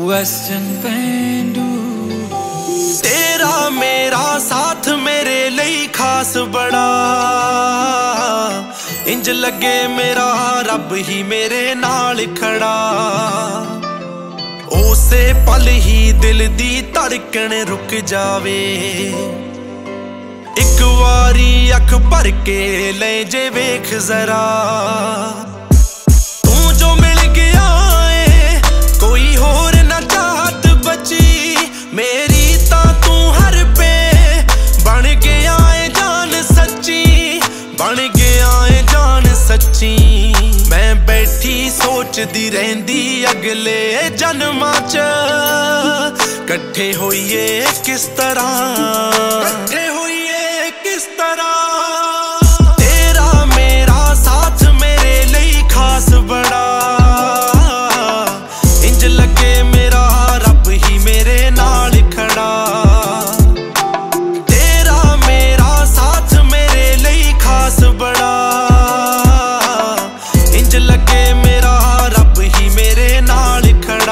Western पेंडू। तेरा मेरा साथ मेरे लिए खास बड़ा, इंज लगे मेरा रब ही मेरे नाल खड़ा। उसे पल ही दिल दी धड़कन रुक जावे, एक वारी अख भर के ले जे वेख जरा। तू जो मिल गया है कोई होर ना चाहत बची, मेरी ता तू हर पे बन गया है जान सच्ची, बन गया है जान सच्ची। मैं बैठी सोचदी रहंदी अगले जन्मां च कट्ठे होइए किस तरह, कट्ठे होइए किस तरह। तेरा मेरा साथ मेरे लिए खास बड़ा, इंज लगे मेरा रब ही मेरे नाल खड़ा। तेरा मेरा साथ मेरे लिए खास बड़ा, इंज लगे मेरा रब ही मेरे नाल खड़ा।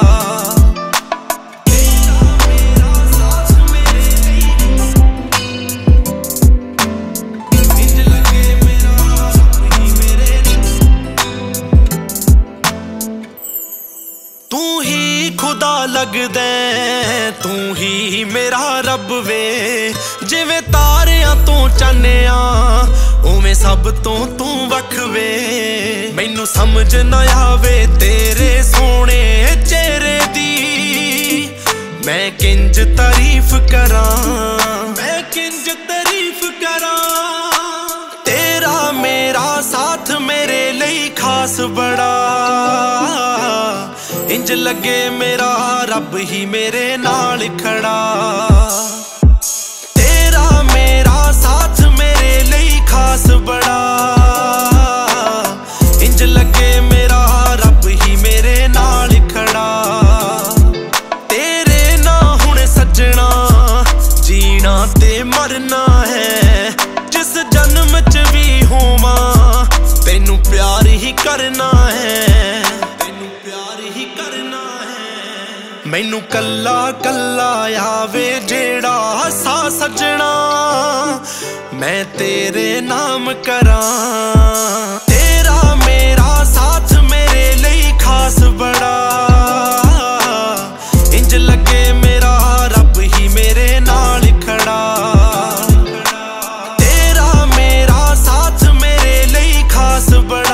तू ही खुदा लगदा तू ही मेरा रब वे, जिवें तारियां तू चान्निया उवें सब तो तू वख वे। मैनू समझ ना आवे तेरे सोने चेहरे दी, मैं किंज तारीफ करा, मैं किंज तारीफ करा। तेरा मेरा साथ मेरे लिए खास बड़ा, इंज लगे मेरा रब ही मेरे नाल खड़ा। तेरा मेरा साथ मेरे लिए खास बड़ा, इंज लगे मेरा रब ही मेरे नाल खड़ा। तेरे ना हुण सजना जीना ते मरना है, जिस जन्म च भी होवां तैनू प्यार ही करना है, तैनू प्यार ही करना है। मैनू कल्ला कल्ला आवे जेड़ा सा सजना, मैं तेरे नाम करा। तेरा मेरा साथ मेरे लिए खास बड़ा, इंज लगे मेरा रब ही मेरे नाल खड़ा। तेरा मेरा साथ मेरे लिए खास बड़ा,